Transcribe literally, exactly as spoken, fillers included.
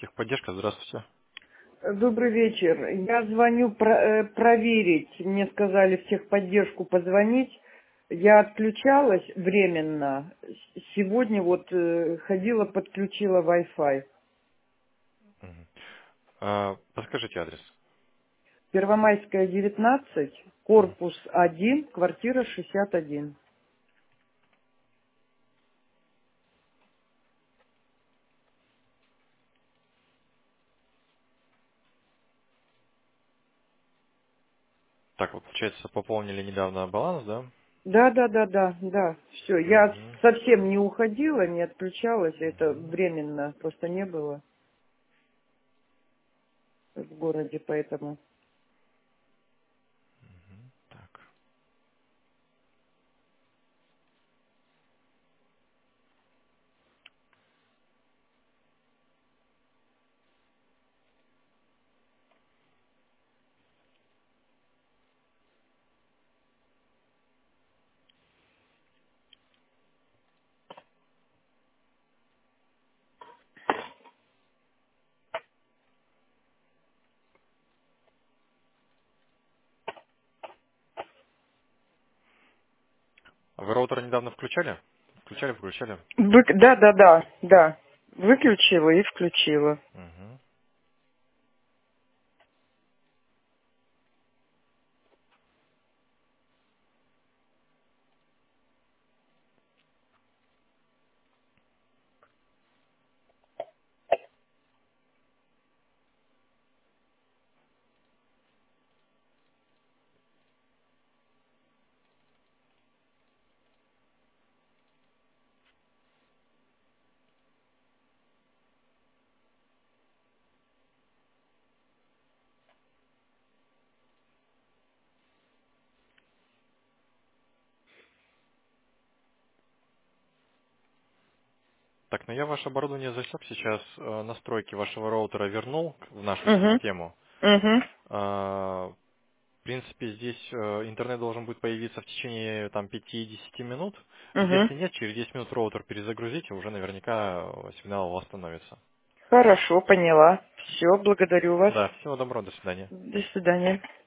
Техподдержка, здравствуйте. Добрый вечер. Я звоню про- э, проверить. Мне сказали в техподдержку позвонить. Я отключалась временно. С- Сегодня вот э, ходила, подключила Wi-Fi. Мгм. А, подскажите адрес. Первомайская, девятнадцать, Мгм. корпус один, квартира шестьдесят один. Так, вот, получается, пополнили недавно баланс, да? Да, да, да, да, да. Все. Я Мгм. совсем не уходила, не отключалась. Это Мгм. временно просто не было в городе, поэтому. Так. А вы роутер недавно включали? Включали, включали? Вык- Да, да, да, да. Выключила и включила. Мгм. Так, ну я ваше оборудование засек сейчас, э, настройки вашего роутера вернул в нашу Угу, систему. угу, А, В принципе, здесь э, интернет должен будет появиться в течение там пяти-десяти минут. угу. Если нет, через десять минут роутер перезагрузите, уже наверняка э, сигнал восстановится. Хорошо, поняла. Все, благодарю вас. Да, всего доброго, до свидания. До свидания.